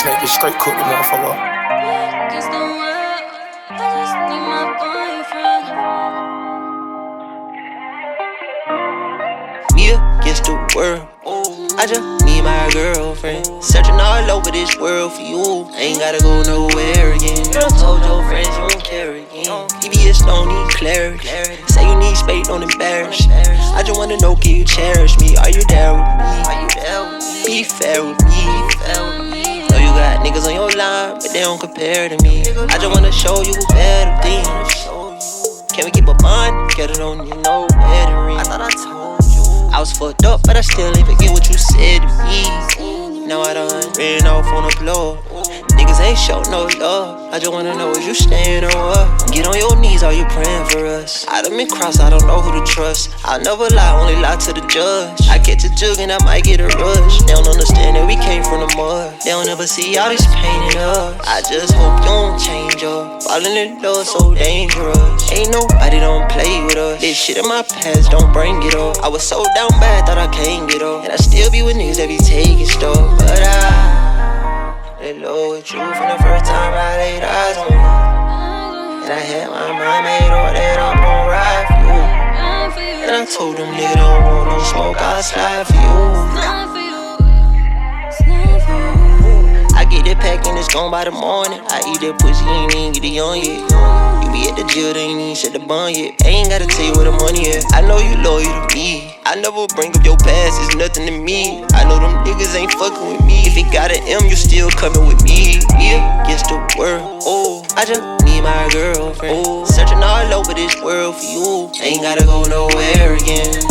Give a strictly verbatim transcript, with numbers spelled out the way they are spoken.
make this straight cook the motherfucker. Against the world, I just need my boyfriend. Me against the world, I just need my girlfriend. Searching all over this world for you, ain't gotta go nowhere again. You done told your friends you don't care again. E B S don't need clarity. Say you need space, don't embarrass me. I just wanna know, can you cherish me? Are you there with me? Be fair with me. Know you got niggas on your line, but they don't compare to me. I just wanna show you better things. Can we keep a bond together? Don't need no wedding ring. I thought I told you I was fucked up, but I still ain't forget what you said to me. Now I done ran off on the floor. Niggas ain't show no love. I just wanna know, is you staying or what? Get on your knees, are you praying for us? I done been crossed, I don't know who to trust. I'll never lie, only lie to the judge. I catch a jug and I might get a rush. They don't understand that we came from the mud. They don't ever see all this pain in us. I just hope you don't change up. Falling in love so dangerous. Ain't nobody don't play with us. This shit in my past, don't bring it up. I was so down bad, thought I can't get up. And I still be with niggas that be taking stuff. But I lay low with you from the first time I laid eyes on you. And I had my mind made up that I'm gon' ride for you. And I told them niggas don't want no smoke, I'll slide for you. I get that pack and it's gone by the morning. I eat that pussy, ain't even get it on yet. You be at the jail, they ain't even set the bond yet. I ain't gotta tell you where the money at. I know you loyal to me. I never bring up your past, it's nothing to me. I know them niggas ain't fucking with me. If it got an M, you still coming with me. Yeah, against the world. Oh, I just need my girlfriend. Oh, searching all over this world for you. Ain't gotta go nowhere again.